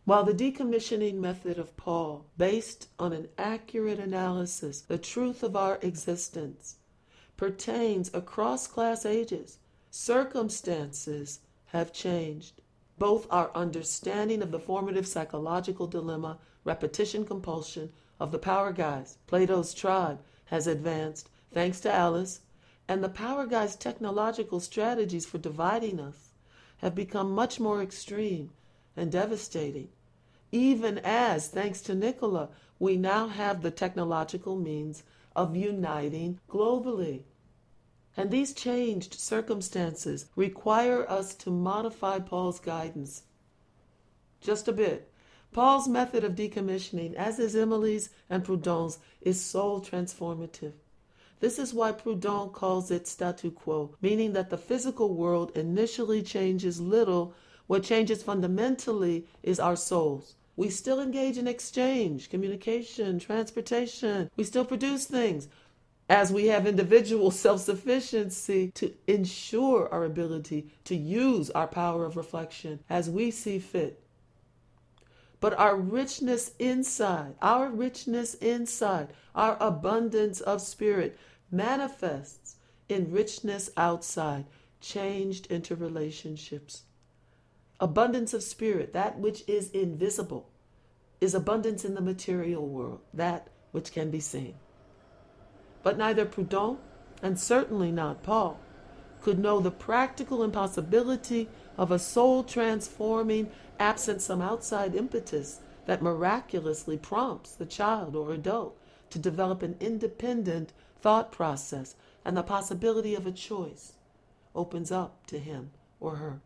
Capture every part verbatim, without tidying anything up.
While the decommissioning method of Paul, based on an accurate analysis, the truth of our existence, pertains across class ages, circumstances have changed. Both our understanding of the formative psychological dilemma, repetition compulsion, of the power guys, Plato's tribe, has advanced, thanks to Alice, and the power guys' technological strategies for dividing us have become much more extreme and devastating, even as, thanks to Nicola, we now have the technological means of uniting globally. And these changed circumstances require us to modify Paul's guidance just a bit. Paul's method of decommissioning, as is Emily's and Proudhon's, is soul transformative. This is why Proudhon calls it statu quo, meaning that the physical world initially changes little. What changes fundamentally is our souls. We still engage in exchange, communication, transportation. We still produce things, as we have individual self-sufficiency to ensure our ability to use our power of reflection as we see fit. But our richness inside, our richness inside, our abundance of spirit manifests in richness outside, changed interrelationships. Abundance of spirit, that which is invisible, is abundance in the material world, that which can be seen. But neither Proudhon, and certainly not Paul, could know the practical impossibility of a soul transforming absent some outside impetus that miraculously prompts the child or adult to develop an independent thought process, and the possibility of a choice opens up to him or her.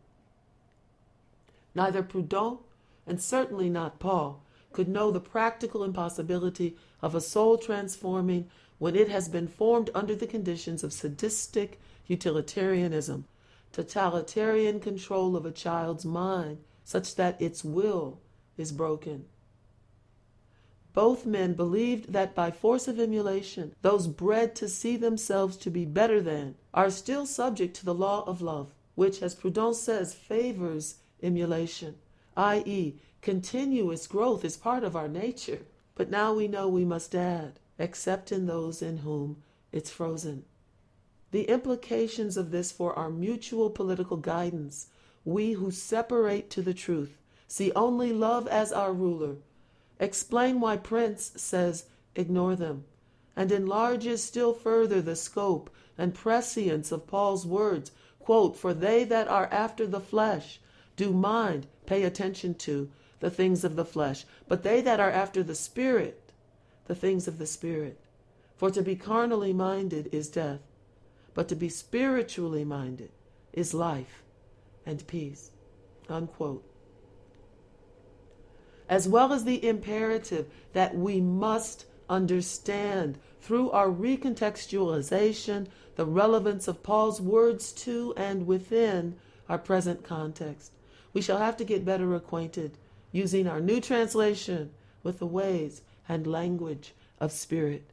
Neither Proudhon, and certainly not Paul, could know the practical impossibility of a soul transforming when it has been formed under the conditions of sadistic utilitarianism, totalitarian control of a child's mind, such that its will is broken. Both men believed that by force of emulation, those bred to see themselves to be better than are still subject to the law of love, which, as Proudhon says, favors emulation, that is, continuous growth is part of our nature. But now we know we must add, except in those in whom it's frozen. The implications of this for our mutual political guidance, we who separate to the truth, see only love as our ruler, explain why Prince says, ignore them, and enlarges still further the scope and prescience of Paul's words, quote, for they that are after the flesh do mind, pay attention to, the things of the flesh, but they that are after the Spirit, the things of the Spirit. For to be carnally minded is death, but to be spiritually minded is life and peace, unquote. As well as the imperative that we must understand through our recontextualization the relevance of Paul's words to and within our present context. We shall have to get better acquainted, using our new translation, with the ways and language of spirit.